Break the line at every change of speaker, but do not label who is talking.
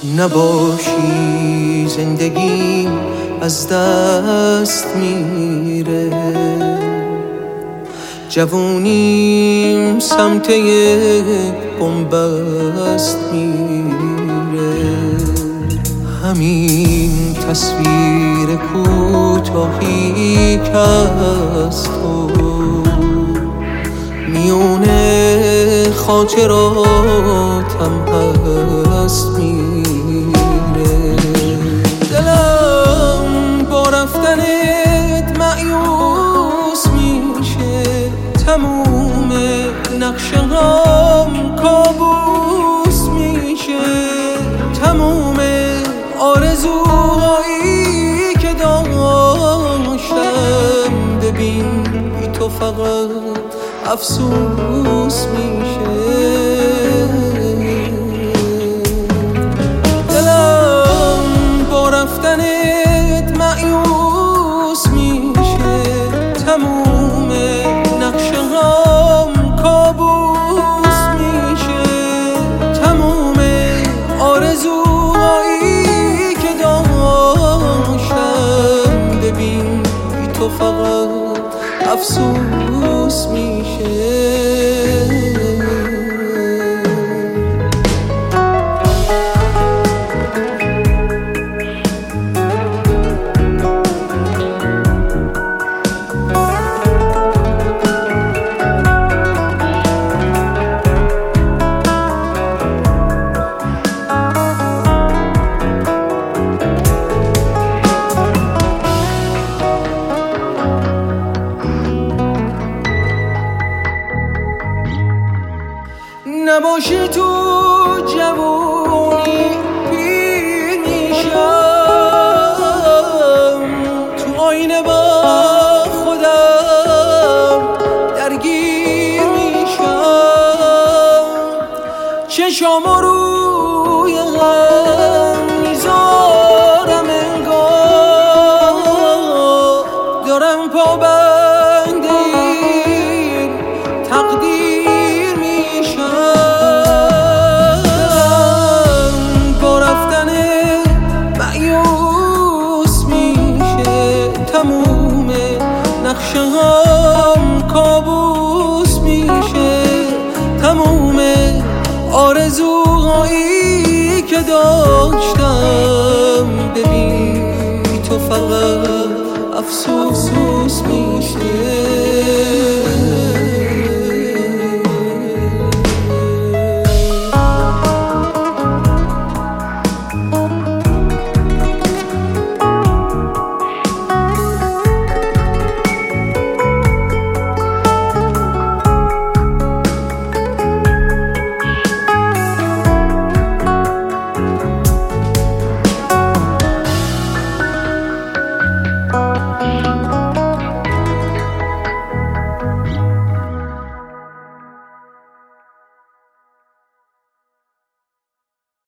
نباشی زندگی از دست میره، جوونیم سمت بنبست میره. همین تصویر کوتاهی که از تو میونه خاطراتم هست میره. دلم با رفتنت مایوس میشه، تموم نقشه هم کابوس میشه. تموم آرزوهایی که داشتم ببین بی تو فقط افسوس میشه. دلم با رفتنت مایوس میشه، تموم نقشه هم کابوس میشه. تموم آرزوهایی که داشتم ببین بی تو فقط افسوس میشه. نباشی تو جوونی پیر میشم، تو آینه با خودم درگیر میشم. چشامو روی هم میذارم انگار دارم پابند این تقدیر میشم. تموم نقشه هم کابوس میشه. تموم آرزوهایی که داشتم ببین تو فقط افسوس